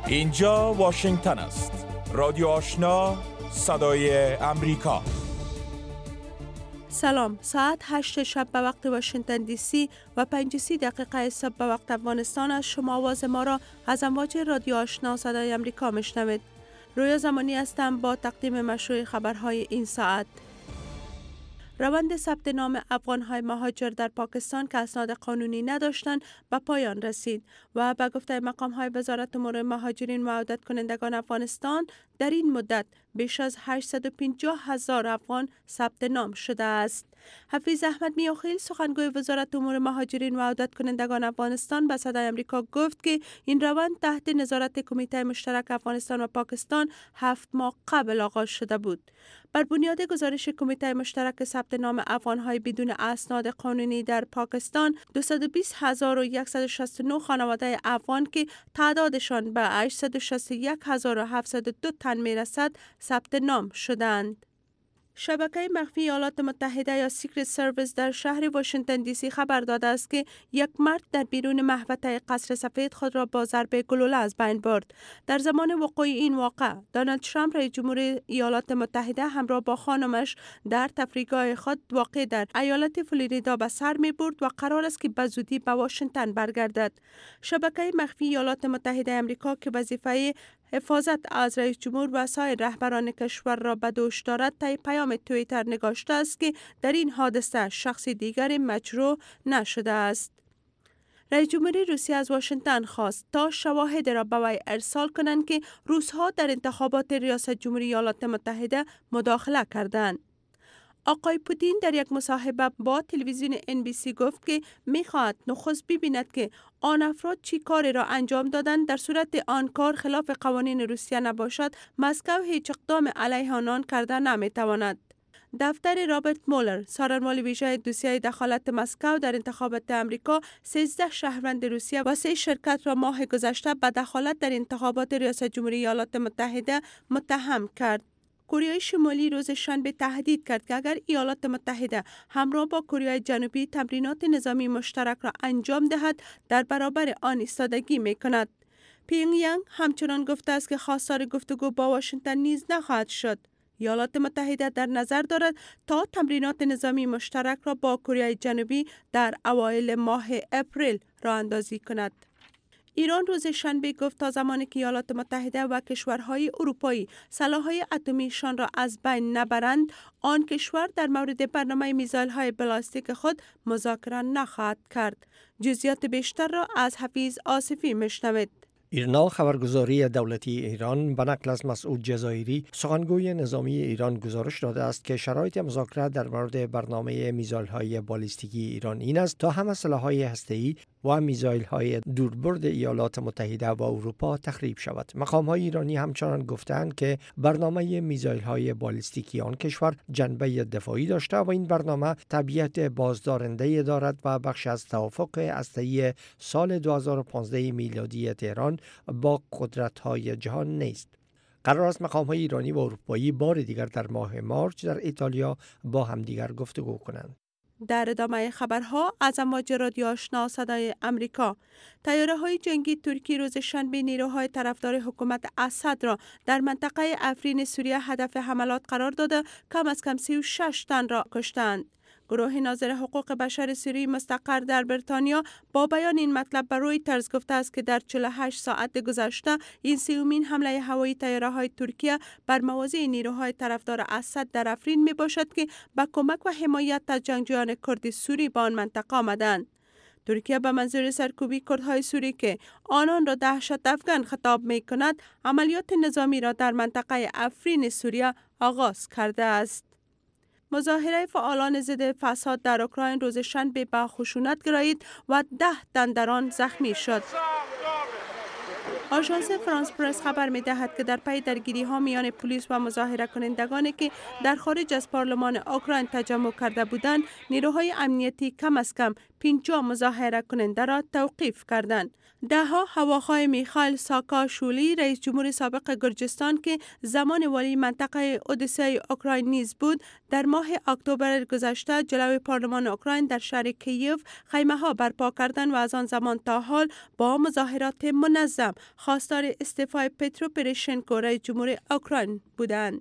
اینجا واشنگتن است. رادیو آشنا، صدای امریکا. سلام، ساعت 8 شب به وقت واشنگتن دی سی و 5:30 صبح به وقت افغانستان است. شما آواز ما را از امواج رادیو آشنا صدای امریکا میشنوید. رویا زمانی هستم با تقدیم مشروع خبرهای این ساعت. روند ثبت نام افغان‌های مهاجر در پاکستان که اسناد قانونی نداشتند به پایان رسید و به گفته مقام‌های وزارت امور مهاجرین و عودت کنندگان افغانستان در این مدت بیش از 850,000 افغان ثبت نام شده است. حفیظ احمد میاخیل سخنگوی وزارت امور مهاجرین و عودت کنندگان افغانستان به صدای امریکا گفت که این روند تحت نظارت کمیته مشترک افغانستان و پاکستان 7 ماه قبل آغاز شده بود. بر بنیاد گزارش کمیته مشترک ثبت نام افغان‌های بدون اسناد قانونی در پاکستان 220,169 خانواده افغان که تعدادشان به 861,702 تن میرسد ثبت نام شدند. شبکه مخفی ایالات متحده یا سیکرت سرویس در شهر واشنگتن دی سی خبر داده است که یک مرد در بیرون محوطه قصر سفید خود را با ضرب گلوله از بین برد. در زمان وقوع این واقعه، دونالد ترامپ رئیس جمهور ایالات متحده همراه با خانمش در تفریحگاه خود واقع در ایالت فلوریدا به سر می برد و قرار است که به زودی به واشنگتن برگردد. شبکه مخفی ایالات متحده آمریکا که وظیفه حفاظت از رئیس جمهور و سایر رهبران کشور را به دوش دارد، طی پیام توییتر نگاشته است که در این حادثه شخص دیگری مجروح نشده است. رئیس جمهور روسیه از واشنگتن خواست تا شواهد را به وی ارسال کنند که روس‌ها در انتخابات ریاست جمهوری ایالات متحده مداخله کردند. آقای پوتین در یک مصاحبه با تلویزیون NBC گفت که می‌خواهد نخست ببیند که آن افراد چی کاری را انجام دادند. در صورت آن کار خلاف قوانین روسیه نباشد، مسکو هیچ اقدام علیه آنان کرده نمی‌تواند. دفتر رابرت مولر، سازمان ویژه دوسیه دخالت مسکو در انتخابات آمریکا، 13 شهروند روسیه و 3 شرکت را ماه گذشته به دخالت در انتخابات ریاست جمهوری ایالات متحده متهم کرد. کره شمالی روز شنبه تهدید کرد که اگر ایالات متحده همراه با کره جنوبی تمرینات نظامی مشترک را انجام دهد، در برابر آن ایستادگی می‌کند. پیونگیانگ همچنان گفته است که خواستار گفتگو با واشنگتن نیز نخواهد شد. ایالات متحده در نظر دارد تا تمرینات نظامی مشترک را با کره جنوبی در اوایل ماه اپریل راه اندازی کند. ایران روز شنبه گفت تا زمانی که ایالات متحده و کشورهای اروپایی سلاح‌های اتمیشان را از بین نبرند، آن کشور در مورد برنامه میزایل‌های بالستیک خود مذاکره نخواهد کرد. جزئیات بیشتر را از حفیظ آصفی میشنوید. ایرنا خبرگزاری دولتی ایران به نقل از مسعود جزایری سخنگوی نظامی ایران گزارش داده است که شرایط مذاکره در مورد برنامه میزایل‌های بالستیکی ایران این است تا همه سلاح‌های هسته‌ای و میزایل‌های دوربرد ایالات متحده و اروپا تخریب شود. مقام‌های ایرانی همچنان گفتند که برنامه میزایل‌های بالستیکی آن کشور جنبه دفاعی داشته و این برنامه طبیعت بازدارنده دارد و بخش از توافق هسته‌ای سال 2015 میلادی تهران با قدرت‌های جهان نیست. قرار است مقام‌های ایرانی و اروپایی بار دیگر در ماه مارچ در ایتالیا با همدیگر گفتگو کنند. در ادامه خبرها از امواج رادیو آشنا صدای امریکا، طیاره‌های جنگی ترکی روز شنبه نیروهای طرفدار حکومت اسد را در منطقه افرین سوریه هدف حملات قرار داده کم از کم 36 تن را کشتند. گروه ناظر حقوق بشر سوریه مستقر در بریتانیا با بیان این مطلب بر رویترز گفته است که در 48 ساعت گذشته این سومین حمله هوایی طیاره‌های ترکیه بر مواضع نیروهای طرفدار اسد در افرین می باشد که با کمک و حمایت از جنگجویان کرد سوری به آن منطقه آمدند. ترکیه به منظور سرکوبی کردهای سوری که آنان را دهشت افغان خطاب می کند، عملیات نظامی را در منطقه افرین سوریه آغاز کرده است. مظاهره فعالان ضد فساد در اوکراین روز شنبه به خشونت گرایید و 10 تن در آن زخمی شد. آژانس فرانس پرس خبر می دهد که در پی درگیری ها میان پلیس و مظاهره کنندگانی که در خارج از پارلمان اوکراین تجمع کرده بودند، نیروهای امنیتی کم از کم 50 مظاهره کننده را توقیف کردند. دهها هواخواه میخائیل ساکاشولی رئیس جمهور سابق گرجستان که زمان والی منطقه اودسای اوکراین نیز بود، در ماه اکتبر گذشته جلوی پارلمان اوکراین در شهر کییف خیمه ها برپا کردند و از آن زمان تا حال با مظاهرات منظم خواستار استعفای پترو پروشنکو رئیس جمهور اوکراین بودند.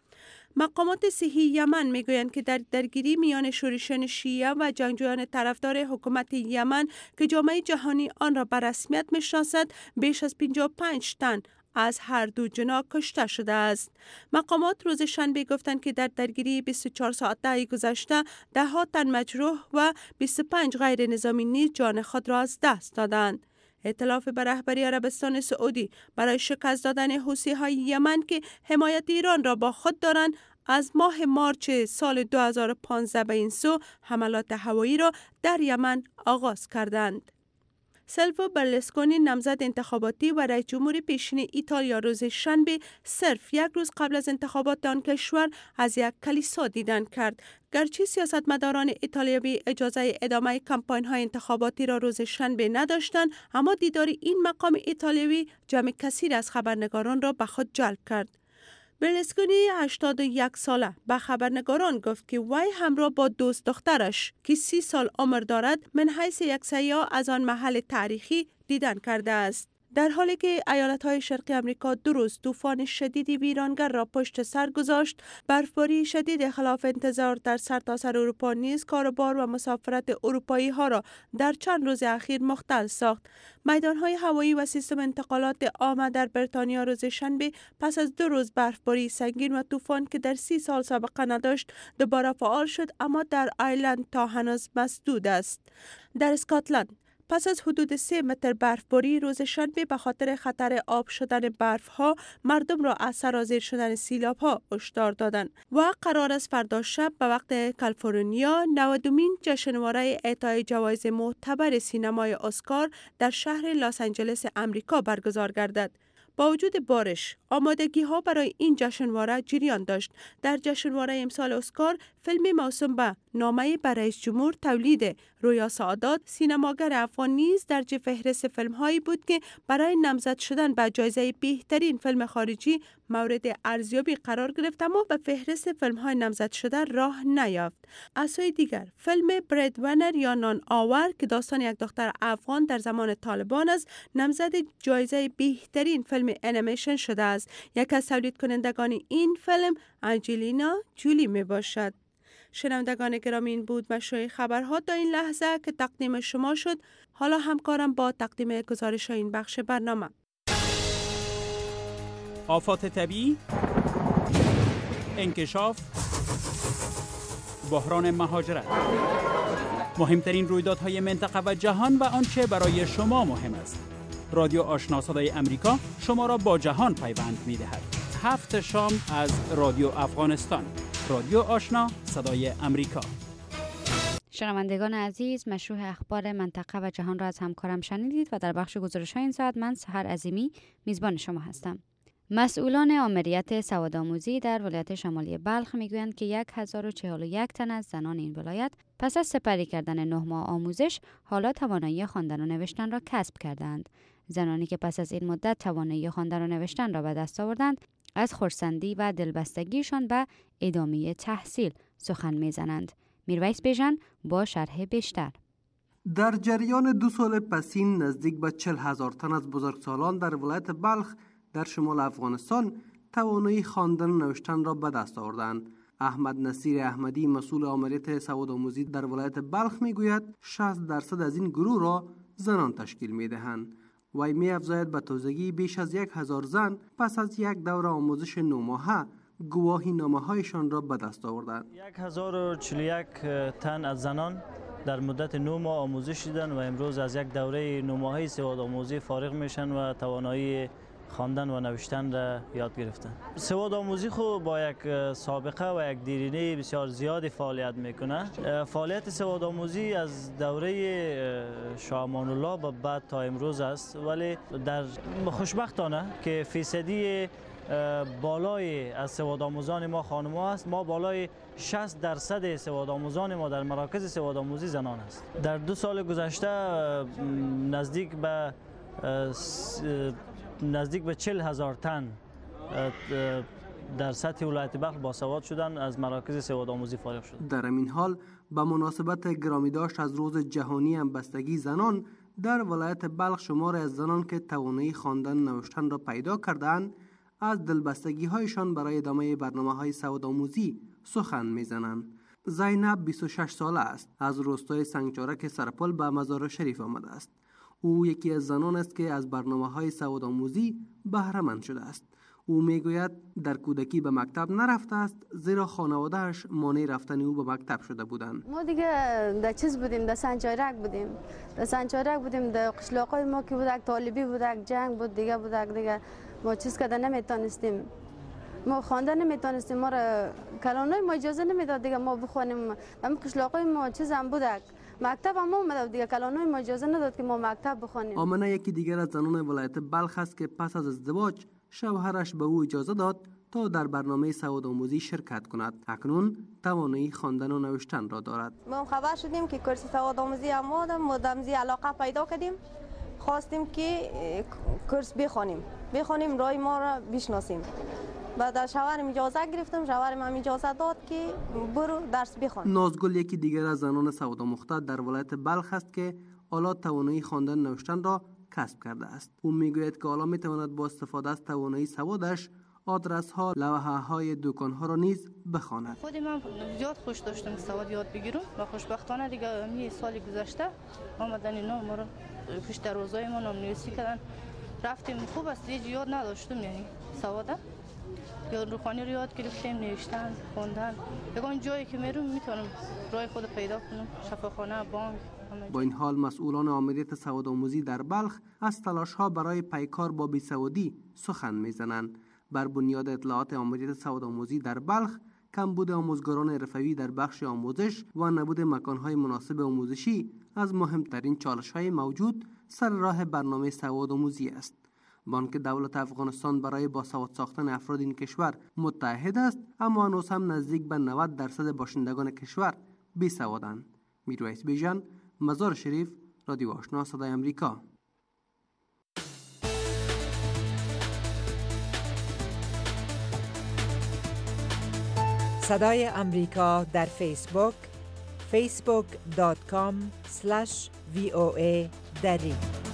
مقامات صحی یمن میگویند که در درگیری میان شورشیان شیعه و جنگجویان طرفدار حکومت یمن که جامعه جهانی آن را به رسمیت میشناسد، بیش از 55 تن از هر دو جناح کشته شده است. مقامات روز شنبه گفتند که در درگیری 24 ساعته گذشته 10 تن مجروح و 25 غیر نظامی نیز جان خود را از دست دادند. ائتلاف به رهبری عربستان سعودی برای شکست دادن حوثی‌های یمن که حمایت ایران را با خود دارند، از ماه مارچ سال 2015 به این سو حملات هوایی را در یمن آغاز کردند. سیلویو برلوسکونی نامزد انتخاباتی و رئیس جمهور پیشین ایتالیا روز شنبه صرف یک روز قبل از انتخابات آن کشور از یک کلیسا دیدن کرد. گرچه سیاستمداران ایتالیایی اجازه ادامه کمپاین‌های انتخاباتی را روز شنبه نداشتند، اما دیدار این مقام ایتالیایی جمع کثیر از خبرنگاران را به خود جلب کرد. برلوسکونی 81 ساله به خبرنگاران گفت که وی همراه با دوست دخترش که 30 سال عمر دارد من حیث یک سیاح از آن محل تاریخی دیدن کرده است. در حالی که ایالت‌های شرقی آمریکا 2 روز طوفان شدیدی ویرانگر را پشت سر گذاشت، برفباری شدید خلاف انتظار در سرتاسر اروپا نیز کاروبار و مسافرت اروپایی‌ها را در چند روز اخیر مختل ساخت. میدان‌های هوایی و سیستم انتقالات عام در بریتانیا روز شنبه پس از 2 روز برفباری سنگین و طوفان که در 30 سال سابقه نداشت دوباره فعال شد، اما در ایرلند تا هنوز مسدود است. در اسکاتلند پس از حدود 3 متر برفباری روز شنبه به خاطر خطر آب شدن برفها مردم را از سرازیر شدن سیلاب‌ها هشدار دادند و قرار است فردا شب به وقت کالیفرنیا 90مین جشنواره اعطای جوایز معتبر سینمای اسکار در شهر لس آنجلس امریکا برگزار گردد. با وجود بارش، آمادگی‌ها برای این جشنواره جریان داشت. در جشنواره امسال اسکار، فیلم موسوم به نامه به رئیس جمهور تولید رویا سعادات، سینماگر افغان نیز در فهرست فیلم‌هایی بود که برای نامزد شدن به جایزه بهترین فیلم خارجی مورد ارزیابی قرار گرفت، اما به فهرست فیلم‌های نامزد شده راه نیافت. از سوی دیگر، فیلم برادونر یا نان آور که داستان یک دختر افغان در زمان طالبان است، نامزد جایزه بهترین فیلم انیمیشن شده است. یک از تولید کنندگان این فیلم انجلینا جولی می باشد. شنوندگان گرامی، این بود مشروع خبرها تا این لحظه که تقدیم شما شد. حالا همکارم با تقدیم گزارش این بخش برنامه. آفات طبیعی، انکشاف، بحران مهاجرت، مهمترین رویدادهای منطقه و جهان و آنچه برای شما مهم است. رادیو آشنا صدای امریکا شما را با جهان پیوند می‌دهد. 7 شام از رادیو افغانستان. رادیو آشنا صدای امریکا. شنوندگان عزیز، مشروع اخبار منطقه و جهان را از همکارم شنیدید و در بخش گزارش‌های این ساعت من سحر عظیمی میزبان شما هستم. مسئولان آمریت سوادآموزی در ولایت شمالی بلخ میگویند که 1041 تن از زنان این ولایت پس از سپری کردن 9 ماه آموزش حالا توانایی خواندن و نوشتن را کسب کردند. زنانی که پس از این مدت توانایی خواندن و نوشتن را به دست آوردند، از خرسندی و دلبستگیشان به ادامه تحصیل سخن میزنند. میرویس بیژن با شرح بیشتر. در جریان 2 سال پسین نزدیک به 40,000 تن از بزرگسالان در ولایت بلخ در شمال افغانستان توانایی خواندن و نوشتن را به دست آوردند. احمد نصیر احمدی مسئول آمریت سوادآموزی در ولایت بلخ میگوید 60% از این گروه را زنان تشکیل میدهند. وی می‌افزاید به تازگی بیش از 1000 زن پس از یک دوره آموزش 9 ماهه گواهی نامه‌هایشان را به دست آوردند. 1041 تن از زنان در مدت 9 ماه آموزش دیدند و امروز از یک دوره 9 ماهه سوادآموزی فارغ میشن و توانایی خواندن و نوشتن را یاد گرفتن. سوادآموزی خود با یک سابقه و یک دیرینه بسیار زیادی فعالیت میکنه. فعالیت سوادآموزی از دوره شاه امان الله به بعد تا امروز است، ولی در خوشبختانه که فیصدی بالای از سوادآموزان ما خانم‌ها است. ما بالای 60% سوادآموزان ما در مراکز سوادآموزی زنان است. در 2 سال گذشته نزدیک به 40,000 تن در سطح ولایت بلخ باسواد شدن از مراکز سوادآموزی فارغ شد. در این حال به مناسبت گرامی داشت از روز جهانی همبستگی زنان در ولایت بلخ شمار از زنان که توانایی خواندن نوشتن را پیدا کردند از دلبستگی هایشان برای ادامه برنامه‌های سوادآموزی سخن میزنند. زینب 26 ساله است. از روستای سنگچارک سرپل به مزار شریف آمده است. او یکی از زنان است که از برنامه‌های سوادآموزی بهره مند شده است. او میگوید در کودکی به مکتب نرفته است زیرا خانواده‌اش مانع رفتن او به مکتب شده بودند. ما دیگه در چیز بودیم، در سنگچارک بودیم، در قشلاقای ما که بودک طالبی بودک، جنگ بود دیگه ما چیز کردن نمیتونستیم، ما خواندن نمیتونستیم، ما را کلانای ما اجازه نمیداد دیگه ما بخوانیم. در قشلاقای ما چیز هم بودک، مکتب هم اومد دیگه کلانای ما اجازه نداد که ما مکتب بخوانیم. آمنه یکی دیگر از زنان ولایت بلخ است که پس از ازدواج شوهرش به او اجازه داد تا در برنامه سوادآموزی شرکت کند. اکنون توانایی خواندن و نوشتن را دارد. ما خبر شدیم که کورس سوادآموزی ما دمزی علاقه پیدا کردیم، خواستیم که کورس بخوانیم رای ما را بشناسیم. بعد از شوهرم اجازه گرفتم، شوهرم هم اجازه داد که برو درس بخوان. نازگل یکی دیگر از زنان سوادآموخته در ولایت بلخ است که حالا توانایی خواندن نوشتن را کسب کرده است. او میگوید که حالا میتواند با استفاده از توانایی سوادش آدرس ها، لوحه های دکان ها را نیز بخواند. خود من زیاد خوش داشتم سواد یاد بگیرم و خوشبختانه دیگه می سال گذشته آمدن اینا ما را پشت دروازه ما نام‌نویسی کردن، رفتیم. خوب است، یاد نداشتم، یعنی سواده یاد روخانی رو یاد گرفتیم، نوشتن، خوندن. یگان جایی که میرم میتونم راه خود پیدا کنم، شفاخانه، بانک. با این حال مسئولان آمریت سوادآموزی در بلخ از تلاش‌ها برای پیکار با بیسوادی سخن میزنند. بر بنیاد اطلاعات آمریت سوادآموزی در بلخ، کمبود آموزگاران حرفه‌ای در بخش آموزش و نبود مکان‌های مناسب آموزشی از مهمترین چالش‌های موجود سر راه برنامه سوادآموزی است. بانک دولت افغانستان برای باسواد ساختن افراد این کشور متحد است، اما هنوز هم نزدیک به 90% باشندگان کشور بیسوادند. میرویس بیژن، مزار شریف، رادیو آشنا صدای امریکا. صدای امریکا در فیسبوک facebook.com/VOA دری.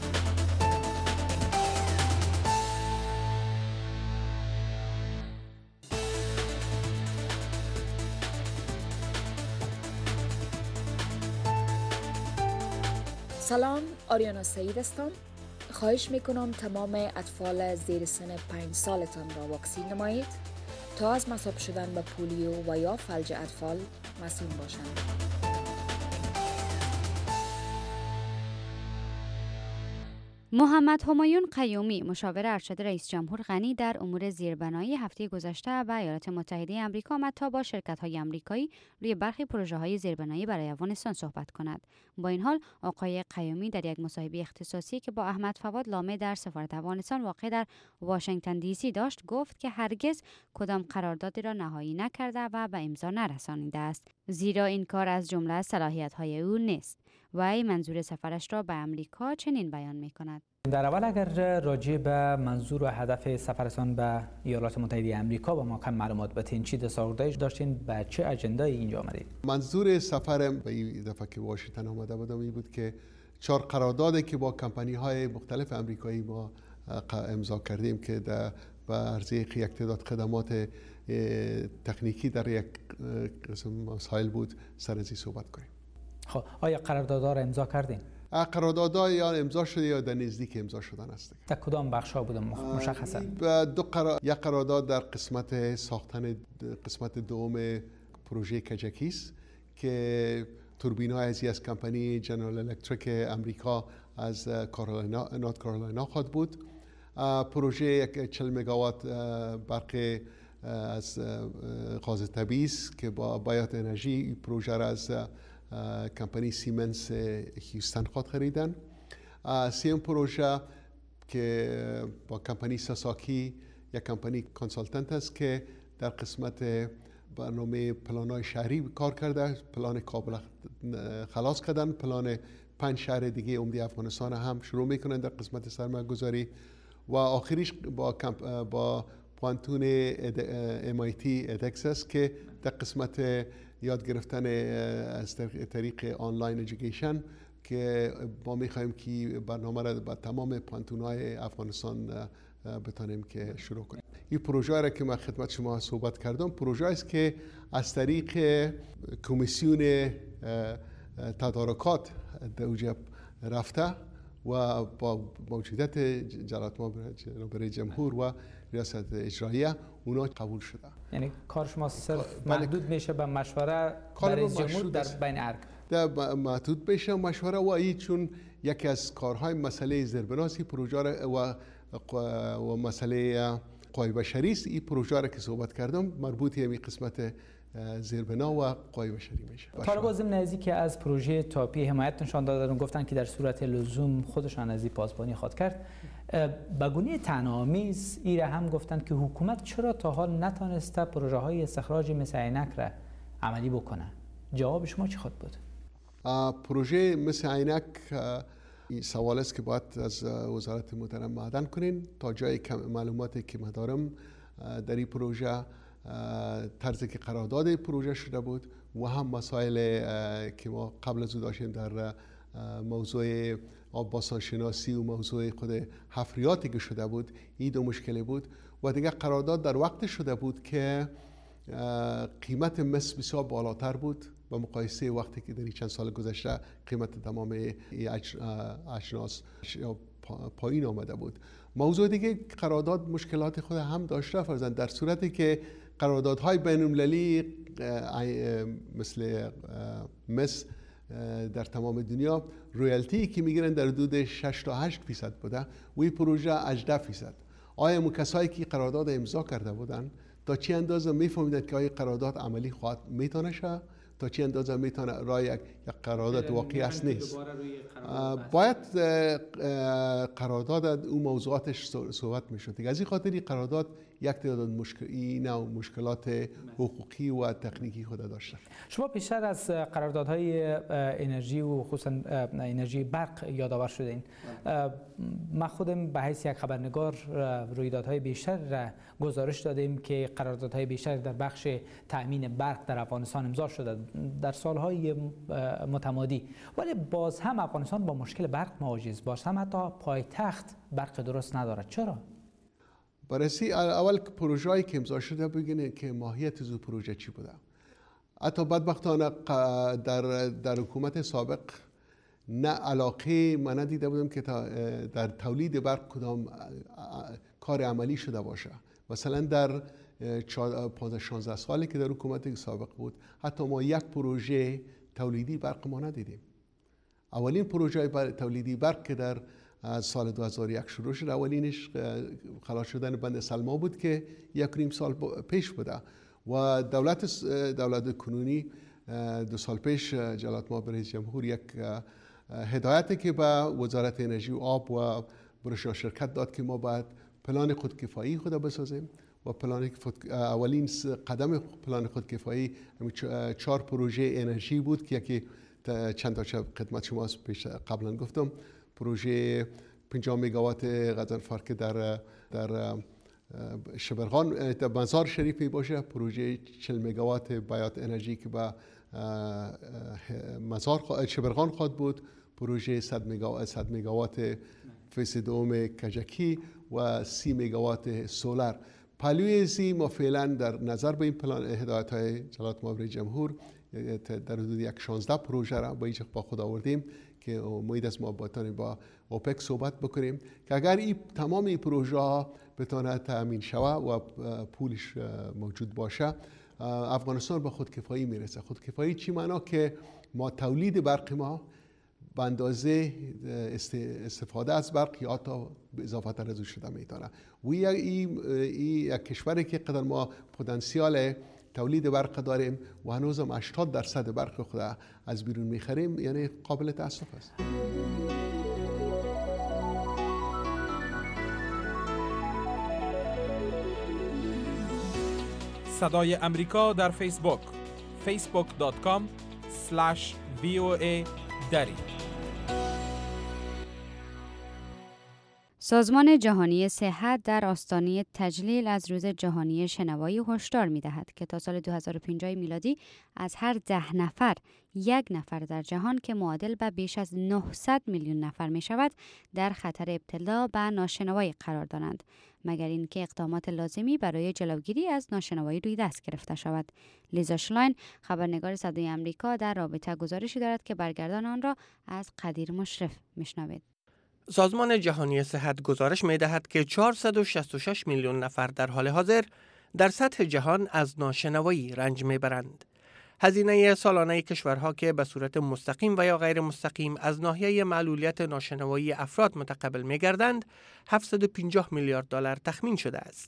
سلام، آریانا سعید هستم. خواهش میکنم تمام اطفال زیر سن 5 سالتان را واکسین نمایید تا از مصاب شدن به پولیو و یا فلج اطفال مسئول باشند. محمد همایون قیومی، مشاور ارشد رئیس جمهور غنی در امور زیربنایی، هفته گذشته به ایالات متحده آمریکا آمد تا با شرکت‌های آمریکایی روی برخی پروژه‌های زیربنایی برای افغانستان صحبت کند. با این حال آقای قیومی در یک مصاحبه اختصاصی که با احمد فواد لامه در سفارت افغانستان واقع در واشنگتن دی سی داشت، گفت که هرگز کدام قراردادی را نهایی نکرده و به امضا نرسانیده است، زیرا این کار از جمله صلاحیت‌های او نیست. وی منظور سفرش را به امریکا چنین بیان می‌کند: در اول اگر راجع به منظور و هدف سفرتان به ایالات متحده آمریکا با ما کم معلومات بدین، چی دستاوردهایش داشتین، به چه اجندایی اینجا آمدید؟ منظور سفرم به این دفعه که واشنگتن آمده بودم این بود که 4 قراردادی که با کمپانی‌های مختلف آمریکایی ما امضا کردیم که به عرضه یک تعداد خدمات تکنیکی در یک قسم مسائل بود سر از این صحبت کنیم. خب آیا قراردادها را امضا کردین؟ قراردادها یا امضا شده یا در نزدیک امضا شدن است. در کدام بخش‌ها بود مشخصا؟ یک قرارداد در قسمت ساختن قسمت دوم پروژه کجکیست که توربین‌های از کمپانی جنرال الکتریک امریکا از نورت کارولاینا خواهد بود. پروژه 40 مگاوات برق از غاز طبیعی است که با بایات انرژی پروژه را از کمپانی سیمنس هیوستن خواهد خریدن. سیم پروژه که با کمپانی ساساکی یک کمپانی کانسالتنت است که در قسمت برنامه پلان‌های شهری کار کرده. پلان کابل خلاص کردن، پلان 5 شهر دیگه عمده افغانستان هم شروع میکنن در قسمت سرمایه‌گذاری و آخریش با پوانتون MIT edX است که در قسمت یاد گرفتن از طریق آنلاین ادویکیشن که ما میخوایم که برنامه را با تمام پوانتون‌های افغانستان بتانیم که شروع کنیم. این پروژه را که من خدمت شما صحبت کردم پروژه است که از طریق کمیسیون تدارکات در اوجه رفته و با موجودیت جلالت جناب رئیس جمهور و ریاست اجراییه اونا قبول شده. یعنی کار شما صرف محدود میشه به مشوره رئیس جمهور در بین ارگ؟ محدود بشه مشوره و این چون یکی از کارهای مسئله زیربناسی پروژه و مسئله قوای بشری است. این پروژه را که صحبت کردم مربوط به قسمت زیربنا و قوای بشری میشه. طالبان ضمن از که از پروژه تاپی حمایت نشان دادن، گفتن که در صورت لزوم خودشان از این پاسبانی خواهد کرد. به گونه طعنه‌آمیز ایره هم گفتن که حکومت چرا تا حال نتانسته پروژه های استخراج مثل عینک را عملی بکنه. جواب شما چی خود بود؟ پروژه مثل عینک سوال است که باید از وزارت محترم معدن کنین. تا جای معلوماتی که من دارم در این پروژه طرزی که قرارداد پروژه شده بود و هم مسائل که ما قبل از او داشتیم در موضوع آب باسان شناسی و موضوع خود حفریاتی که شده بود، این دو مشکلی بود و دیگه قرارداد در وقت شده بود که قیمت مس بسیار بالاتر بود با مقایسه وقتی که در چند سال گذشته قیمت تمام اجناس پایین آمده بود. موضوع دیگه قرارداد مشکلات خود هم داشته فرضاً در صورتی که قراردادهای بین‌المللی مثل مس در تمام دنیا رویالتی که میگیرن در حدود 6 تا 8% بوده و این پروژه 18%. آیا کسایی که قرارداد امضا کرده بودن تا چه اندازه میفهمیدن که آیا قرارداد عملی خواهد میتونه شه، تا چه اندازه میتونه رای یک قرارداد واقعی است نیست. باید قرارداد اون موضوعاتش صحبت میشد. از این خاطر قرارداد یک تعداد مشکلات حقوقی و تکنیکی خود داشته. شما بیشتر از قراردادهای انرژی و خصوصا انرژی برق یادآور شدین. ما خودم به حیث یک خبرنگار رویدادهای بیشتر را گزارش دادیم که قراردادهای بیشتر در بخش تأمین برق در افغانستان امضا شده در سالهای متمادی، ولی باز هم افغانستان با مشکل برق مواجه است. باز هم حتی پایتخت برق درست ندارد. چرا؟ بررسی اول پروژه‌ای که امضا شده بگین که ماهیت از پروژه چی بوده. حتی بدبختانه در حکومت سابق نه علاقه من ندیده بودم که در تولید برق کدام کار عملی شده باشه. مثلا در 15-16 سالی که در حکومت سابق بود حتی ما یک پروژه تولیدی برق ما ندیدیم. اولین پروژه تولیدی برق که در سال 2001 شروع شد، اولینش خلاص شدن بند سلما بود که 1.5 سال پیش بوده و دولت کنونی 2 سال پیش جلالت مآب رئیس جمهور یک هدایتی که به وزارت انرژی و آب و برشا شرکت داد که ما باید پلان خودکفایی خود بسازیم و اولین قدم پلان خودکفایی 4 پروژه انرژی بود که یکی چند تا خدمت شما پیش قبلا گفتم، پروژه 50 مگاوات غزنفر که در شبرغان در مزار شریف باشه، پروژه 40 مگاوات بیات انرژی که به مزار شبرغان خواهد بود، پروژه 100 مگاوات فیز دوم کجکی و 30 مگاوات سولار. پلوی ازی ما فعلا در نظر به این پلان هدایت های جلالت مآب رئیس جمهور در حدود 16 پروژه را با خود آوردیم که امید است ما با اوپک صحبت بکنیم که اگر تمام این پروژه ها بتونه تأمین شوه و پولش موجود باشه افغانستان به خودکفایی میرسه. خودکفایی چی معنا؟ که ما تولید برق ما به اندازه استفاده از برق یا تا اضافه تر از او شده میتونه. و این یک کشوری که قدر ما پتانسیال تولید برق داریم و هنوز هم 80% برق خود از بیرون میخریم، یعنی قابل تأسف است. صدای امریکا در فیسبوک facebook.com/VOA دری. سازمان جهانی صحت در آستانه تجلیل از روز جهانی شنوایی هشدار می‌دهد که تا سال 2050 میلادی از هر 10 نفر 1 نفر در جهان که معادل به بیش از 900 میلیون نفر می‌شود در خطر ابتلا به ناشنوایی قرار دارند، مگر اینکه اقدامات لازمی برای جلوگیری از ناشنوایی روی دست گرفته شود. لیزا شلاین، خبرنگار صدای آمریکا، در رابطه گزارشی دارد که برگردان آن را از قدیر مشرف میشنوید. سازمان جهانی صحت گزارش می‌دهد که 466 میلیون نفر در حال حاضر در سطح جهان از ناشنوایی رنج می‌برند. هزینه سالانه کشورها که به صورت مستقیم و یا غیر مستقیم از ناحیه معلولیت ناشنوایی افراد متقبل می‌گردند 750 میلیارد دلار تخمین شده است.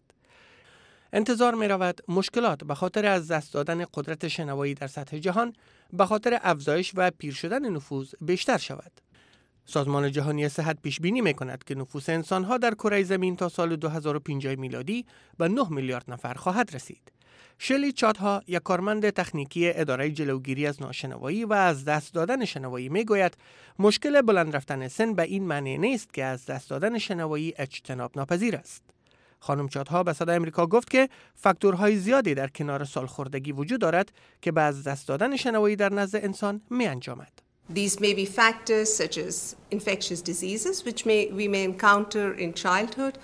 انتظار می‌رود مشکلات به خاطر از دست دادن قدرت شنوایی در سطح جهان به خاطر افزایش و پیر شدن نفوس بیشتر شود. سازمان جهانی صحت پیش بینی می‌کند که نفوس انسان‌ها در کره زمین تا سال 2050 میلادی به 9 میلیارد نفر خواهد رسید. شلی چادها، یک کارمند تکنیکی اداره جلوگیری از ناشنوایی و از دست دادن شنوایی میگوید مشکل بلند رفتن سن به این معنی نیست که از دست دادن شنوایی اجتناب ناپذیر است. خانم چادها به صدای آمریکا گفت که فاکتورهای زیادی در کنار سالخوردگی وجود دارد که به از دست دادن شنوایی در نزد انسان می انجامد. These may be factors such as infectious diseases which we may encounter in childhood.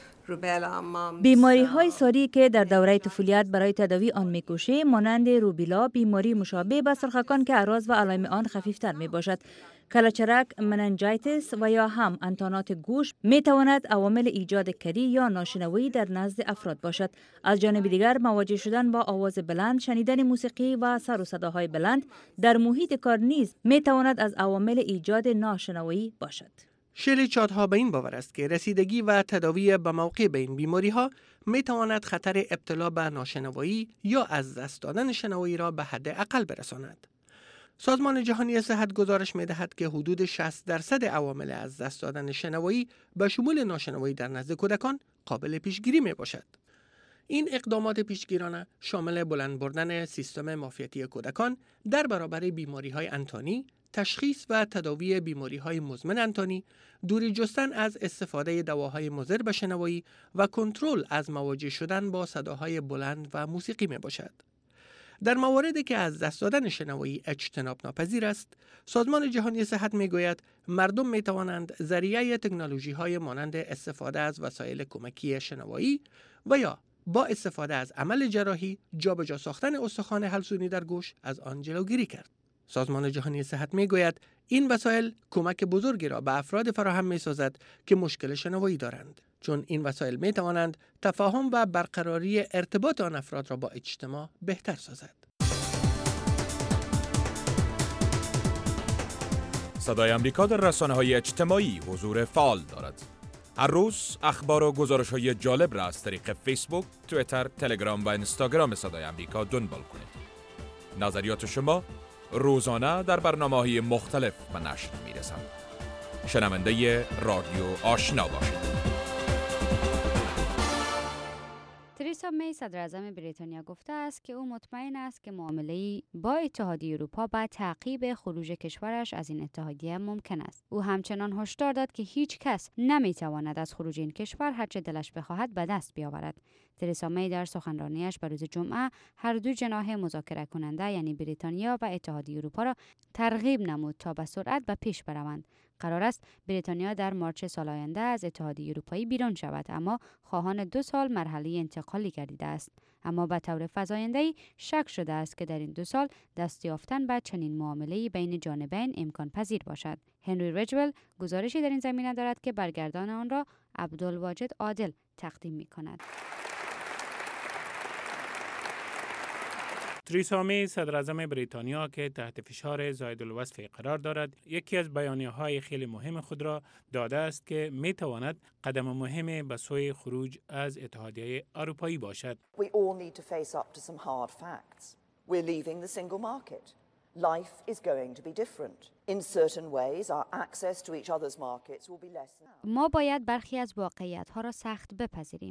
بیماری‌های ساری که در دوره طفولیت برای تداوی آن می‌کوشیم مانند روبیلا، بیماری مشابه به سرخکان که اعراض و علائم آن خفیفتر می‌باشد، کلچرک، مننجایتیس و یا هم انتانات گوش می‌تواند عوامل ایجاد کری یا ناشنوایی در نزد افراد باشد. از جانب دیگر مواجه شدن با آواز بلند، شنیدن موسیقی و سر و صداهای بلند در محیط کار نیز می‌تواند از عوامل ایجاد ناشنوایی باشد. شلی چادها به این باور است که رسیدگی و تداوی به موقع به این بیماری‌ها می‌تواند خطر ابتلا به ناشنوایی یا از دست دادن شنوایی را به حد اقل برساند. سازمان جهانی صحت گزارش می‌دهد که حدود 60% عوامل از دست دادن شنوایی به شمول ناشنوایی در نزد کودکان قابل پیشگیری میباشد. این اقدامات پیشگیرانه شامل بلند بردن سیستم معافیتی کودکان در برابر بیماری‌های انتانی، تشخیص و تداوی بیماری‌های مزمن انتانی، دوری جستن از استفاده دواهای مضر به شنوایی و کنترل از مواجه شدن با صداهای بلند و موسیقی میباشد. در مواردی که از دست دادن شنوایی اجتناب ناپذیر است، سازمان جهانی صحت میگوید مردم میتوانند ذریعه تکنولوژی‌های مانند استفاده از وسایل کمکی شنوایی و یا با استفاده از عمل جراحی جابجا ساختن استخوان حلزونی در گوش از آن جلوگیری کرد. سازمان جهانی صحت میگوید این وسایل کمک بزرگی را به افراد فراهم می‌سازد که مشکل شنوایی دارند، چون این وسایل می‌توانند تفاهم و برقراری ارتباط آن افراد را با اجتماع بهتر سازد. صدای آمریکا در رسانه‌های اجتماعی حضور فعال دارد. هر روز اخبار و گزارش‌های جالب را از طریق فیسبوک، توییتر، تلگرام و اینستاگرام صدای آمریکا دنبال کنید. نظریات شما روزانه در برنامه‌های مختلف به نشر می‌رسند. شنونده رادیو آشنا باشید. تریسا می صدراعظم بریتانیا گفته است که او مطمئن است که معامله‌ای با اتحادیه اروپا با تعقیب خروج کشورش از این اتحادیه ممکن است. او همچنان هشدار داد که هیچ کس نمی‌تواند از خروج این کشور هرچه دلش بخواهد به دست بیاورد. تریسا می در سخنرانیش به روز جمعه هر دو جناح مذاکره کننده یعنی بریتانیا و اتحادیه اروپا را ترغیب نمود تا به سرعت به پیش بروند. قرار است بریتانیا در مارچ سال آینده از اتحادیه اروپایی بیرون شود، اما خواهان 2 سال مرحله انتقالی گردیده است. اما به طور فزاینده‌ای شک شده است که در این 2 سال دست یافتن به چنین معامله‌ای بین جانبین امکان پذیر باشد. هنری رجول گزارشی در این زمینه دارد که برگردان آن را عبدالواجد عادل تقدیم می‌کند. تریسا می صدراعظم بریتانیا که تحت فشار زایدالوصف قرار دارد، یکی از بیانیه‌های خیلی مهم خود را داده است که می تواند قدم مهم به سوی خروج از اتحادیه اروپایی باشد. We all need to face up to some hard facts. We're leaving the single market. Life is going to be different. In certain ways our access to each other's markets will be less now. ما باید برخی از واقعیت‌ها را سخت بپذیریم.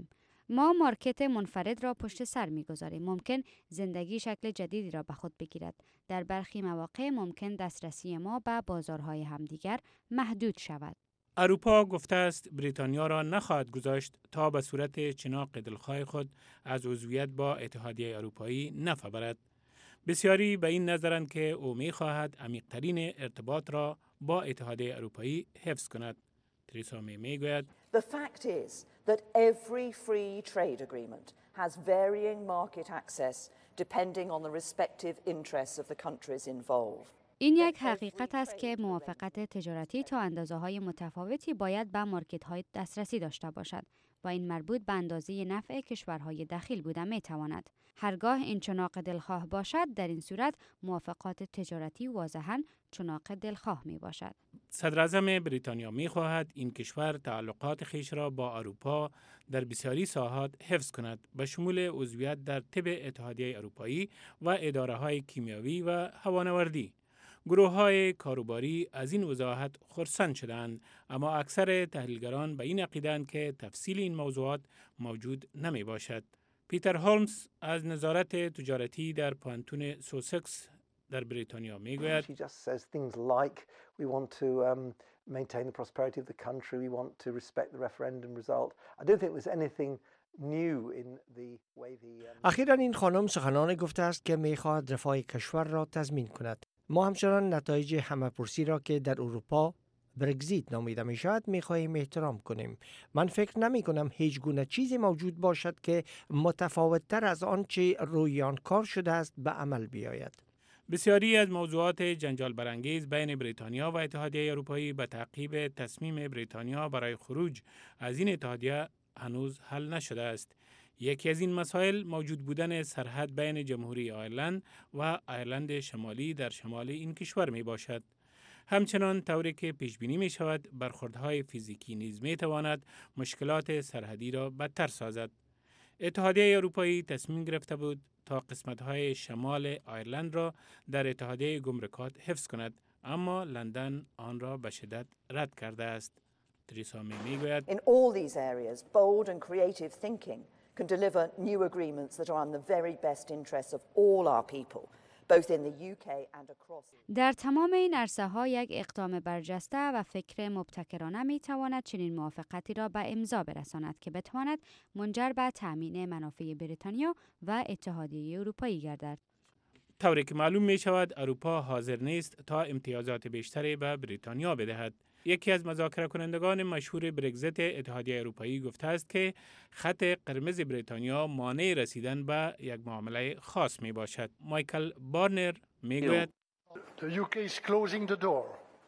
ما مارکت منفرد را پشت سر می‌گذاریم. ممکن زندگی شکل جدیدی را به خود بگیرد. در برخی مواقع ممکن دسترسی ما به بازارهای همدیگر محدود شود. اروپا گفته است بریتانیا را نخواهد گذاشت تا به صورت چناق دلخواه خود از عضویت با اتحادیه اروپایی نفع برد. بسیاری به این نظرند که او می‌خواهد عمیق‌ترین ارتباط را با اتحادیه اروپایی حفظ کند. تریسا می میگوید The fact is that every free trade agreement has varying market access depending on the respective interests of the countries involved. این یک حقیقت است که موافقت تجارتی تا اندازه‌های متفاوتی باید به مارکت‌های دسترسی داشته باشد و این مربوط به اندازه نفع کشورهای دخیل بوده می‌تواند. هرگاه این چناق دلخواه باشد، در این صورت موافقات تجارتی واضحاً چناق دلخواه میباشد. صدراعظم بریتانیا می‌خواهد این کشور تعلقات خویش را با اروپا در بسیاری ساحات حفظ کند، به شمول عضویت در طب اتحادیه اروپایی و اداره‌های کیمیاوی و هوانوردی. گروه‌های کاروباری از این وضاحت خرسند شدند، اما اکثر تحلیلگران به این عقیده‌اند که تفصیل این موضوعات موجود نمی باشد. پیتر هولمز از نظارت تجارتی در پانتون سوسکس در بریتانیا میگوید She just says things like we want to maintain the prosperity of the country, we want to respect the referendum result. I don't think there's anything new in the way the اخیراً این خانم سخنان گفته است که می‌خواهد رفاه کشور را تضمین کند. ما همچنان نتایج همه‌پرسی را که در اروپا برگزیت نامیده می شود می خواهیم احترام کنیم. من فکر نمی کنم هیچ گونه چیزی موجود باشد که متفاوت تر از آنچه روی آن کار شده است به عمل بیاید. بسیاری از موضوعات جنجال برانگیز بین بریتانیا و اتحادیه اروپایی به تعقیب تصمیم بریتانیا برای خروج از این اتحادیه هنوز حل نشده است. یکی از این مسائل موجود بودن سرحد بین جمهوری آیرلند و آیرلند شمالی در شمال این کشور می باشد. همچنان طوری که پیش بینی می شود برخوردهای فیزیکی نیز می تواند مشکلات سرحدی را بدتر سازد. اتحادیه اروپایی تصمیم گرفته بود تا قسمت‌های شمال آیرلند را در اتحادیه گمرکات حفظ کند، اما لندن آن را به شدت رد کرده است. تریسا می میگوید In all these areas, bold and creative thinking can deliver new agreements that are in the very best interests of all our people, both in the UK and across. در تمام این عرصه‌ها یک اقدام برجسته و فکر مبتکرانه می‌تواند چنین موافقتی را به امضا برساند که بتواند منجر به تأمین منافع بریتانیا و اتحادیه اروپایی گردد. طوری که معلوم می شود اروپا حاضر نیست تا امتیازات بیشتری به بریتانیا بدهد. یکی از مذاکره کنندگان مشهور برگزیت اتحادیه اروپایی گفته است که خط قرمز بریتانیا مانع رسیدن به یک معامله خاص می باشد. مایکل بارنر می گوید The UK is closing the door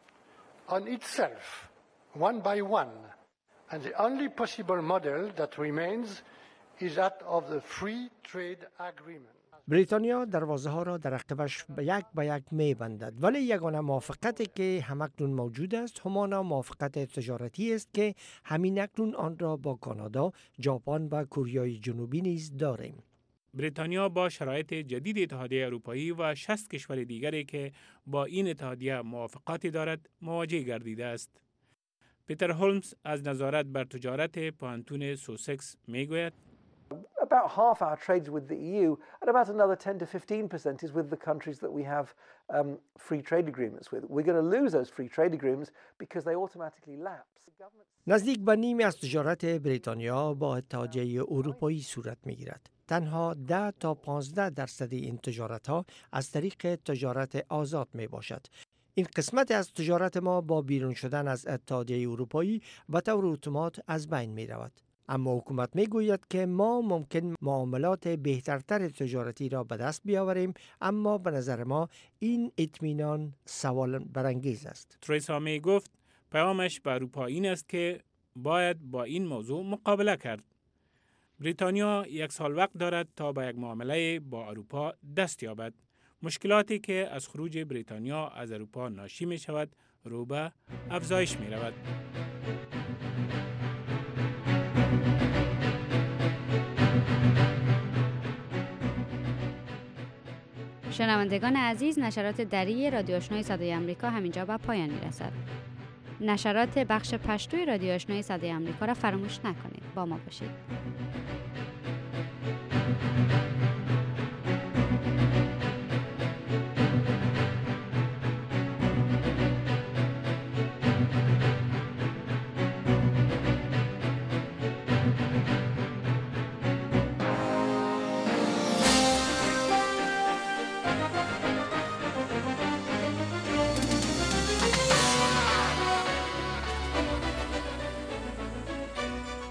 on itself one by one and the only possible model that remains is that of the free trade agreement. بریتانیا دروازه ها را در عقبش به یک می بندد، ولی یگانه موافقتی که همکنون موجود است همانا موافقت تجارتی است که همین اکنون آن را با کانادا، ژاپن و کره جنوبی نیز داریم. بریتانیا با شرایط جدید اتحادیه اروپایی و 60 کشور دیگری که با این اتحادیه موافقاتی دارد مواجه گردیده است. پیتر هولمز از نظارت بر تجارت پانتون سوسکس میگوید About half our trades with the EU and about another 10 to 15% is with the countries that we have free trade agreements with. We're going to lose those free trade agreements because they automatically lapse. نزدیک به نیمی از تجارت بریتانیا با اتحادیه اروپایی صورت می‌گیرد. تنها 10 تا 15% این تجارت ها از طریق تجارت آزاد می باشد. این قسمت از تجارت ما با بیرون شدن از اتحادیه اروپایی به طور اتومات از بین می رود. اما حکومت می گوید که ما ممکن معاملات بهترتر تجارتی را به دست بیاوریم، اما به نظر ما این اطمینان سوال برانگیز است. تریسا می گفت پیامش به اروپا این است که باید با این موضوع مقابله کرد. بریتانیا 1 سال وقت دارد تا به یک معامله با اروپا دست یابد. مشکلاتی که از خروج بریتانیا از اروپا ناشی می شود رو به افزایش می رود. شنوندگان عزیز، نشرات دری رادیو آشنای صدای آمریکا همینجا به پایان می رسد. نشرات بخش پشتوی رادیو آشنای صدای آمریکا را فراموش نکنید. با ما باشید. شد.